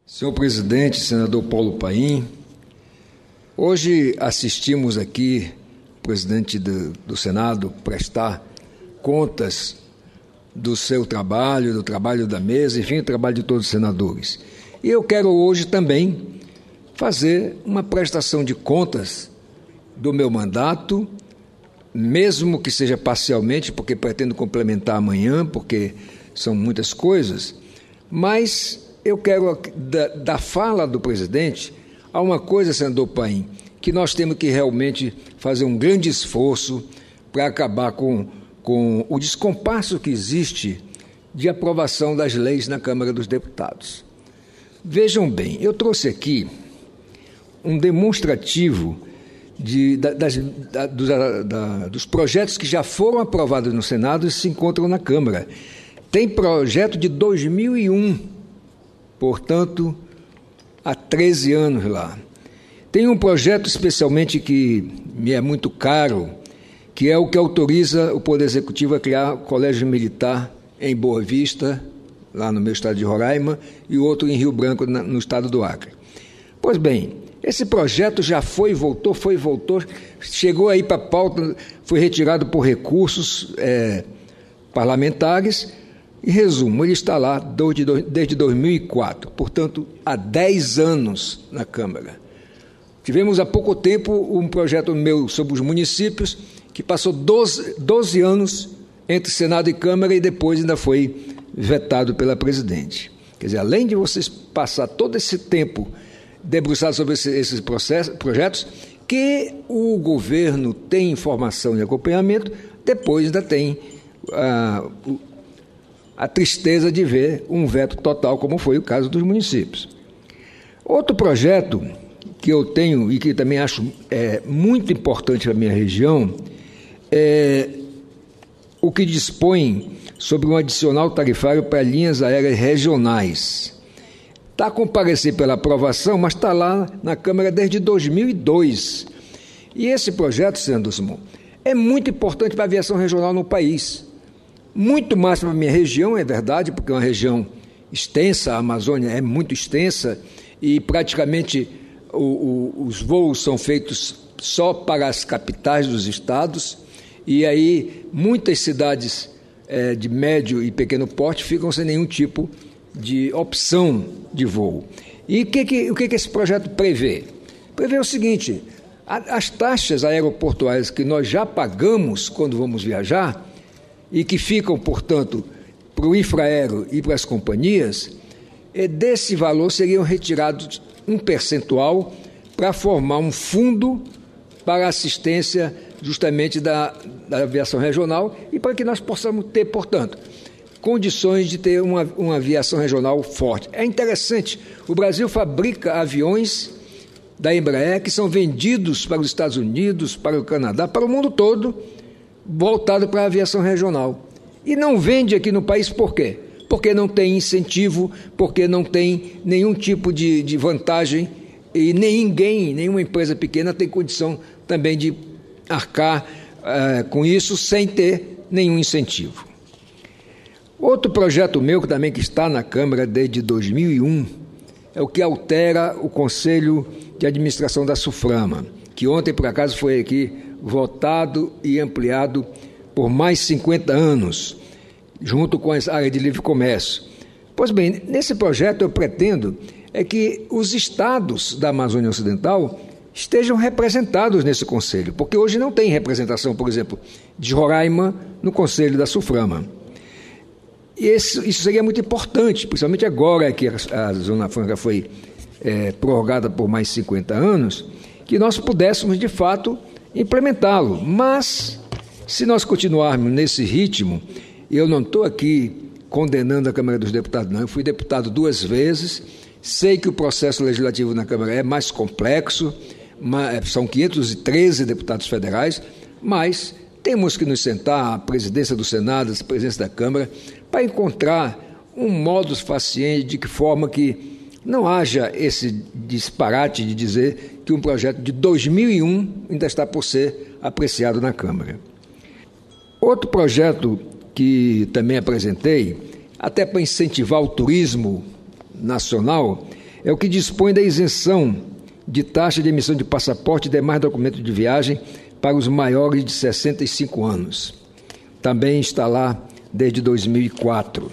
Senhor presidente, senador Paulo Paim, hoje assistimos aqui o presidente do Senado prestar contas do seu trabalho, do trabalho da mesa, enfim, do trabalho de todos os senadores. E eu quero hoje também fazer uma prestação de contas do meu mandato, mesmo que seja parcialmente, porque pretendo complementar amanhã, porque são muitas coisas, mas eu quero, da fala do presidente, há uma coisa, senador Paim, que nós temos que realmente fazer um grande esforço para acabar com o descompasso que existe de aprovação das leis na Câmara dos Deputados. Vejam bem, eu trouxe aqui um demonstrativo dos projetos que já foram aprovados no Senado e se encontram na Câmara. Tem projeto de 2001, portanto, há 13 anos lá. Tem um projeto especialmente que me é muito caro, que é o que autoriza o Poder Executivo a criar o Colégio Militar em Boa Vista, lá no meu estado de Roraima, e outro em Rio Branco, no estado do Acre. Pois bem, esse projeto já foi, voltou, chegou aí para a pauta, foi retirado por recursos parlamentares. Em resumo, ele está lá desde 2004, portanto, há 10 anos na Câmara. Tivemos há pouco tempo um projeto meu sobre os municípios, que passou 12 anos entre Senado e Câmara e depois ainda foi vetado pela presidente. Quer dizer, além de vocês passar todo esse tempo debruçado sobre esses projetos, que o governo tem informação e acompanhamento, depois ainda tem a tristeza de ver um veto total, como foi o caso dos municípios. Outro projeto que eu tenho e que também acho muito importante para a minha região é o que dispõe sobre um adicional tarifário para linhas aéreas regionais. Está a comparecer pela aprovação, mas está lá na Câmara desde 2002. E esse projeto, senador Simão, é muito importante para a aviação regional no país. Muito mais para a minha região, é verdade, porque é uma região extensa, a Amazônia é muito extensa e praticamente os voos são feitos só para as capitais dos estados e aí muitas cidades de médio e pequeno porte ficam sem nenhum tipo de opção de voo. E o que esse projeto prevê? Prevê o seguinte: as taxas aeroportuárias que nós já pagamos quando vamos viajar e que ficam, portanto, para o infraero e para as companhias, desse valor seriam retirados um percentual para formar um fundo para assistência justamente da aviação regional e para que nós possamos ter, portanto, condições de ter uma aviação regional forte. É interessante, o Brasil fabrica aviões da Embraer que são vendidos para os Estados Unidos, para o Canadá, para o mundo todo, voltado para a aviação regional. E não vende aqui no país por quê? Porque não tem incentivo, porque não tem nenhum tipo de vantagem e nenhuma empresa pequena tem condição também de arcar com isso sem ter nenhum incentivo. Outro projeto meu também que está na Câmara desde 2001 é o que altera o Conselho de Administração da SUFRAMA, que ontem, por acaso, foi aqui votado e ampliado por mais 50 anos, junto com as áreas de livre comércio. Pois bem, nesse projeto eu pretendo que os estados da Amazônia Ocidental estejam representados nesse conselho, porque hoje não tem representação, por exemplo, de Roraima no conselho da SUFRAMA. E isso seria muito importante, principalmente agora que a Zona Franca foi prorrogada por mais 50 anos, que nós pudéssemos, de fato, implementá-lo. Mas, se nós continuarmos nesse ritmo, eu não estou aqui condenando a Câmara dos Deputados, não. Eu fui deputado 2 vezes, sei que o processo legislativo na Câmara é mais complexo, são 513 deputados federais, mas temos que nos sentar, a presidência do Senado, a presidência da Câmara, para encontrar um modus faciente de que forma que não haja esse disparate de dizer que um projeto de 2001 ainda está por ser apreciado na Câmara. Outro projeto que também apresentei, até para incentivar o turismo nacional, é o que dispõe da isenção de taxa de emissão de passaporte e demais documentos de viagem para os maiores de 65 anos. Também está lá desde 2004.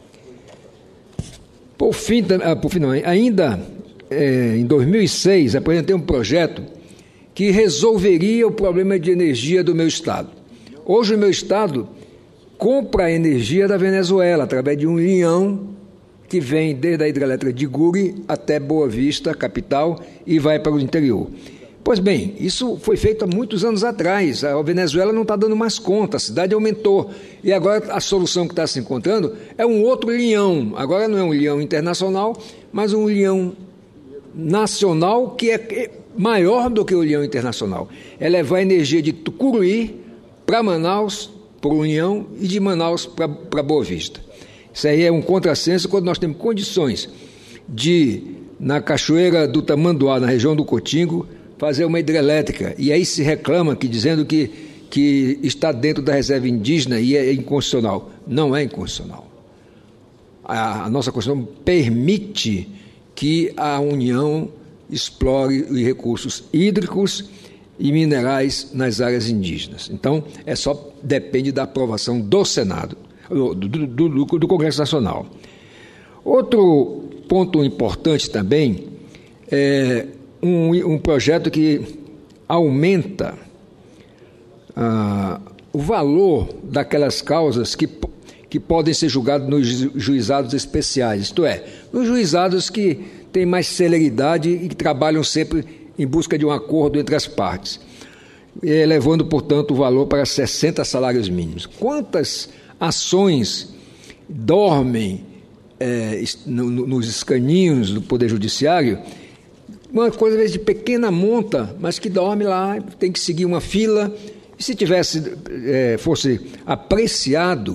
Por fim, ainda em 2006, apresentei um projeto que resolveria o problema de energia do meu estado. Hoje o meu estado compra a energia da Venezuela através de um linhão que vem desde a hidrelétrica de Guri até Boa Vista, capital, e vai para o interior. Pois bem, isso foi feito há muitos anos atrás. A Venezuela não está dando mais conta, a cidade aumentou. E agora a solução que está se encontrando é um outro linhão. Agora não é um linhão internacional, mas um linhão nacional que é maior do que o linhão internacional. É levar a energia de Tucuruí para Manaus, por União, e de Manaus para Boa Vista. Isso aí é um contrassenso quando nós temos condições de, na Cachoeira do Tamanduá, na região do Cotingo, fazer uma hidrelétrica. E aí se reclama dizendo que está dentro da reserva indígena e é inconstitucional. Não é inconstitucional. A nossa Constituição permite que a União explore os recursos hídricos e minerais nas áreas indígenas. Então, só depende da aprovação do Senado, do Congresso Nacional. Outro ponto importante também é um projeto que aumenta o valor daquelas causas que podem ser julgadas nos juizados especiais, isto é, nos juizados que têm mais celeridade e que trabalham sempre em busca de um acordo entre as partes, elevando, portanto, o valor para 60 salários mínimos. Quantas ações dormem nos escaninhos do Poder Judiciário? Uma coisa, às vezes, de pequena monta, mas que dorme lá, tem que seguir uma fila. E se fosse apreciado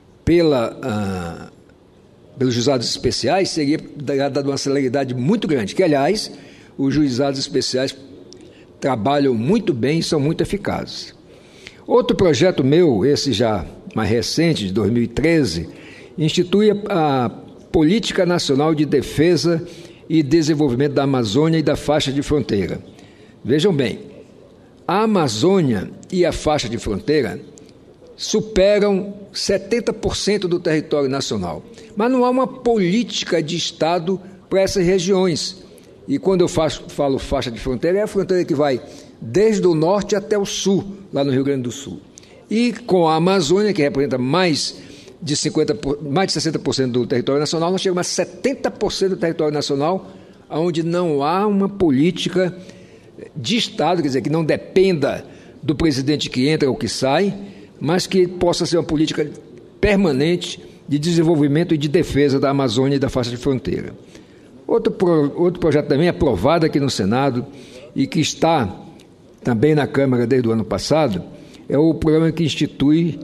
pelos juizados especiais, seria dado uma celeridade muito grande, que, aliás, os juizados especiais trabalham muito bem e são muito eficazes. Outro projeto meu, esse já mais recente, de 2013, institui a Política Nacional de Defesa e Desenvolvimento da Amazônia e da Faixa de Fronteira. Vejam bem, a Amazônia e a faixa de fronteira superam 70% do território nacional, mas não há uma política de Estado para essas regiões. E quando eu falo faixa de fronteira, é a fronteira que vai desde o norte até o sul, lá no Rio Grande do Sul. E com a Amazônia, que representa mais de 60% do território nacional, nós chegamos a 70% do território nacional, onde não há uma política de Estado, quer dizer, que não dependa do presidente que entra ou que sai, mas que possa ser uma política permanente de desenvolvimento e de defesa da Amazônia e da faixa de fronteira. Outro projeto também aprovado aqui no Senado e que está também na Câmara desde o ano passado é o projeto que institui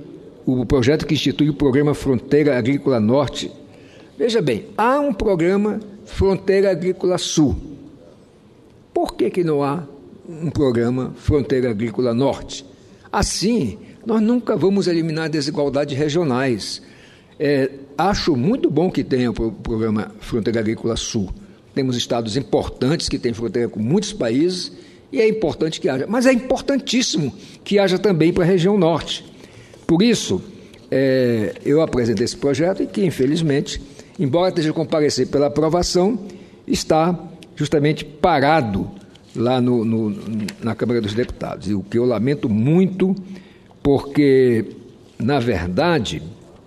o Programa Fronteira Agrícola Norte. Veja bem, há um programa Fronteira Agrícola Sul. Por que não há um programa Fronteira Agrícola Norte? Assim, nós nunca vamos eliminar desigualdades regionais. Acho muito bom que tenha o programa Fronteira Agrícola Sul. Temos estados importantes que têm fronteira com muitos países e é importante que haja. Mas é importantíssimo que haja também para a região norte. Por isso, eu apresentei esse projeto e que, infelizmente, embora esteja comparecer pela aprovação, está justamente parado lá na Câmara dos Deputados. E o que eu lamento muito, porque, na verdade,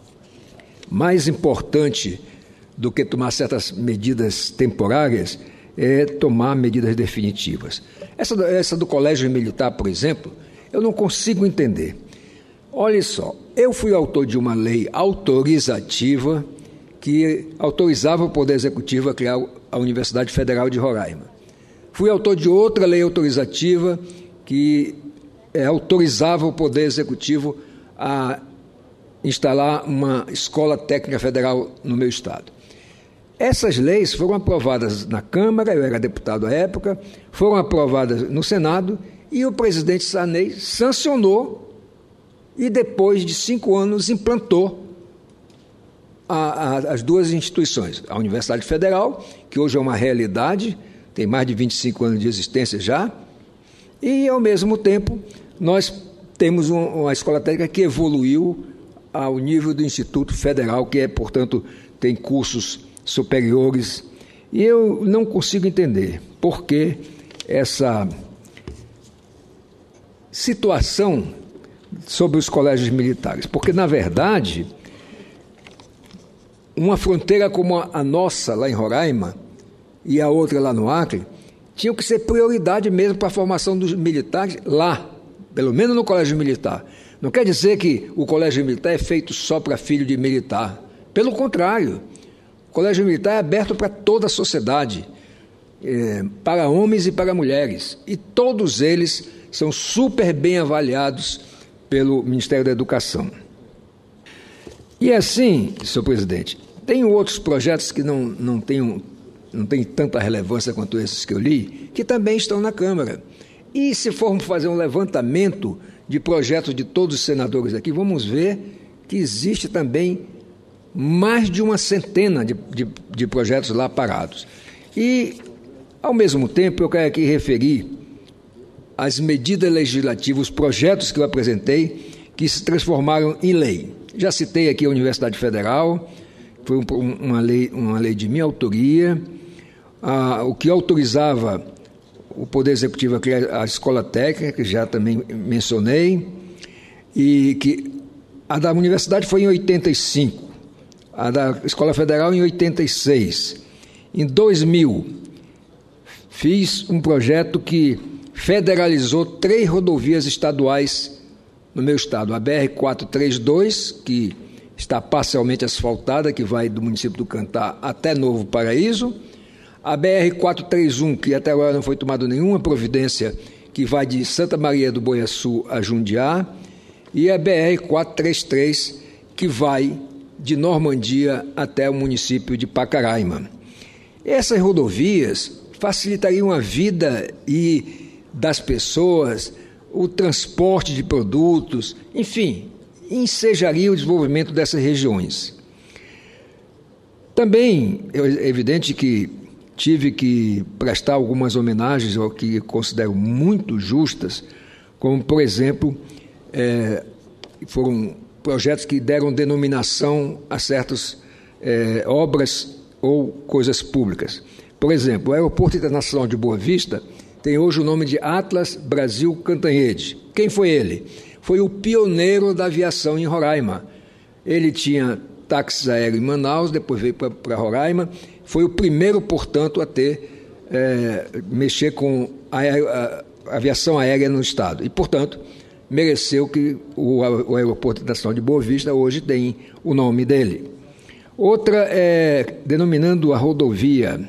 mais importante do que tomar certas medidas temporárias é tomar medidas definitivas. Essa do Colégio Militar, por exemplo, eu não consigo entender. Olha só, eu fui autor de uma lei autorizativa que autorizava o Poder Executivo a criar a Universidade Federal de Roraima. Fui autor de outra lei autorizativa que autorizava o Poder Executivo a instalar uma escola técnica federal no meu estado. Essas leis foram aprovadas na Câmara, eu era deputado à época, foram aprovadas no Senado e o presidente Sarney sancionou e depois de 5 anos implantou as duas instituições, a Universidade Federal, que hoje é uma realidade, tem mais de 25 anos de existência já, e, ao mesmo tempo, nós temos uma escola técnica que evoluiu ao nível do Instituto Federal, que portanto, tem cursos superiores, e eu não consigo entender por que essa situação sobre os colégios militares, porque, na verdade, uma fronteira como a nossa, lá em Roraima, e a outra lá no Acre, tinham que ser prioridade mesmo para a formação dos militares lá, pelo menos no colégio militar. Não quer dizer que o colégio militar é feito só para filho de militar. Pelo contrário, o colégio militar é aberto para toda a sociedade, para homens e para mulheres, e todos eles são super bem avaliados pelo Ministério da Educação. E assim, senhor presidente, tem outros projetos que não têm tanta relevância quanto esses que eu li, que também estão na Câmara. E se formos fazer um levantamento de projetos de todos os senadores aqui, vamos ver que existe também mais de uma centena de projetos lá parados. E, ao mesmo tempo, eu quero aqui referir as medidas legislativas, os projetos que eu apresentei, que se transformaram em lei. Já citei aqui a Universidade Federal, foi uma lei de minha autoria, o que autorizava o Poder Executivo a criar a Escola Técnica, que já também mencionei, e que a da Universidade foi em 85, a da Escola Federal em 86. Em 2000, fiz um projeto que federalizou 3 rodovias estaduais no meu estado, a BR-432, que está parcialmente asfaltada, que vai do município do Cantá até Novo Paraíso, a BR-431, que até agora não foi tomada nenhuma providência, que vai de Santa Maria do Boiaçu a Jundiá, e a BR-433, que vai de Normandia até o município de Pacaraima. Essas rodovias facilitariam a vida das pessoas, o transporte de produtos, enfim, ensejaria o desenvolvimento dessas regiões. Também é evidente que tive que prestar algumas homenagens ao que considero muito justas, como, por exemplo, foram projetos que deram denominação a certas obras ou coisas públicas. Por exemplo, o Aeroporto Internacional de Boa Vista tem hoje o nome de Atlas Brasil Cantanhede. Quem foi ele? Foi o pioneiro da aviação em Roraima. Ele tinha táxi aéreo em Manaus, depois veio para Roraima, foi o primeiro, portanto, a mexer com a aviação aérea no estado. E, portanto, mereceu que o Aeroporto Internacional de Boa Vista hoje tem o nome dele. Outra denominando a rodovia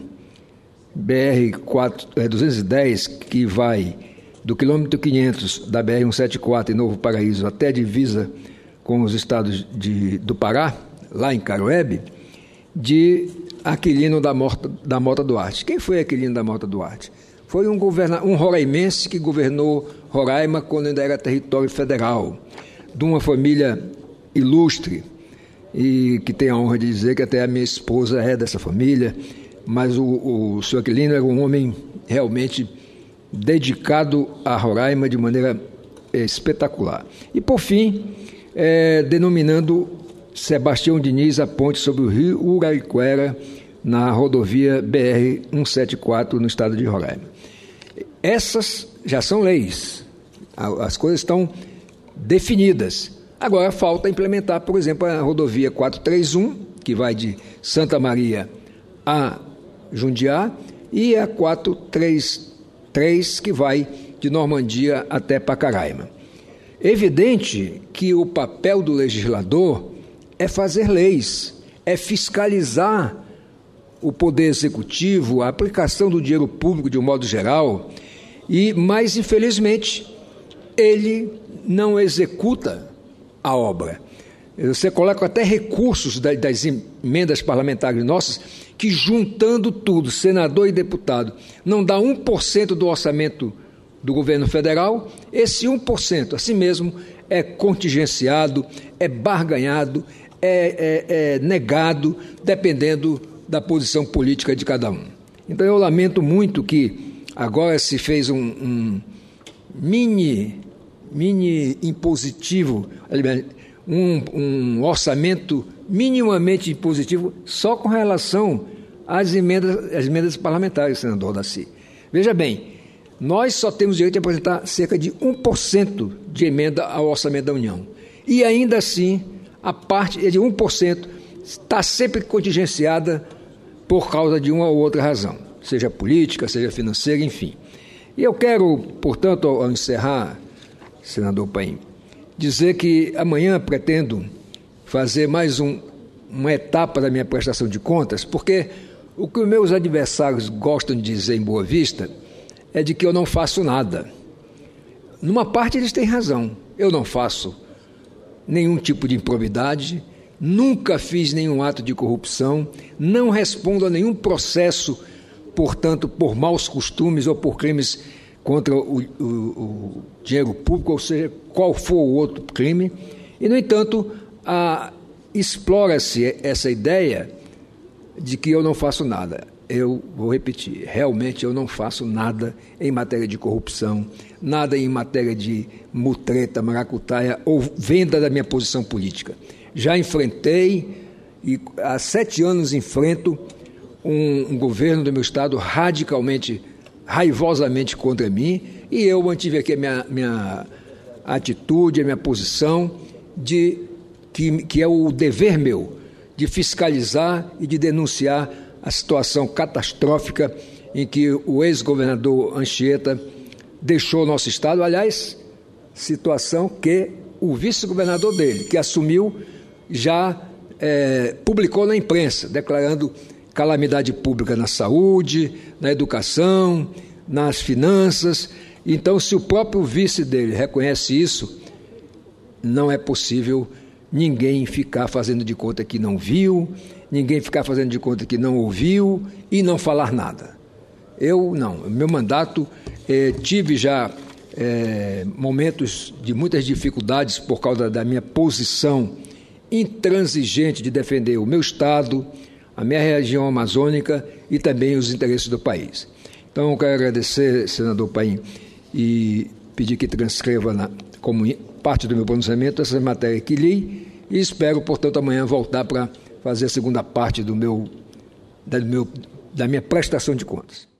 BR-210, que vai do quilômetro 500 da BR-174 em Novo Paraíso até a divisa com os estados do Pará, lá em Caroebe, de Aquilino da Mota Duarte. Quem foi Aquilino da Mota Duarte? Foi um roraimense que governou Roraima quando ainda era território federal, de uma família ilustre, e que tem a honra de dizer que até a minha esposa é dessa família, mas o senhor Aquilino era um homem realmente dedicado a Roraima de maneira espetacular. E, por fim, denominando Sebastião Diniz a ponte sobre o rio Uraricuera, na rodovia BR-174, no estado de Roraima. Essas já são leis, as coisas estão definidas. Agora falta implementar, por exemplo, a rodovia 431, que vai de Santa Maria a Jundiá, e a 433, que vai de Normandia até Pacaraima. Evidente que o papel do legislador é fazer leis, é fiscalizar o poder executivo, a aplicação do dinheiro público de um modo geral, mas, infelizmente, ele não executa a obra. Você coloca até recursos das emendas parlamentares nossas, que juntando tudo, senador e deputado, não dá 1% do orçamento do governo federal. Esse 1%, assim mesmo, é contingenciado, é barganhado, é negado dependendo da posição política de cada um. Então eu lamento muito que agora se fez um mini impositivo, um orçamento minimamente impositivo só com relação às emendas parlamentares, senador Daci. Veja bem, nós só temos direito de apresentar cerca de 1% de emenda ao orçamento da União. E ainda assim, a parte de 1% está sempre contingenciada por causa de uma ou outra razão, seja política, seja financeira, enfim. E eu quero, portanto, ao encerrar, senador Paim, dizer que amanhã pretendo fazer mais uma etapa da minha prestação de contas, porque o que os meus adversários gostam de dizer em Boa Vista é de que eu não faço nada. Numa parte eles têm razão, eu não faço nenhum tipo de improbidade, nunca fiz nenhum ato de corrupção, não respondo a nenhum processo, portanto, por maus costumes ou por crimes contra o dinheiro público, ou seja, qual for o outro crime. E, no entanto, explora-se essa ideia de que eu não faço nada. Eu vou repetir, realmente eu não faço nada em matéria de corrupção, nada em matéria de mutreta, maracutaia ou venda da minha posição política. Já enfrentei, e há 7 anos enfrento, um governo do meu estado raivosamente contra mim, e eu mantive aqui a minha atitude, a minha posição, que é o dever meu, de fiscalizar e de denunciar a situação catastrófica em que o ex-governador Anchieta deixou o nosso estado. Aliás, situação que o vice-governador dele, que assumiu, já publicou na imprensa, declarando calamidade pública na saúde, na educação, nas finanças. Então, se o próprio vice dele reconhece isso, não é possível ninguém ficar fazendo de conta que não viu, ninguém ficar fazendo de conta que não ouviu e não falar nada. Eu não. Meu mandato, tive já momentos de muitas dificuldades por causa da minha posição intransigente de defender o meu estado, a minha região amazônica e também os interesses do país. Então, eu quero agradecer, senador Paim, e pedir que transcreva como parte do meu pronunciamento essa matéria que li, e espero, portanto, amanhã voltar para fazer a segunda parte da minha prestação de contas.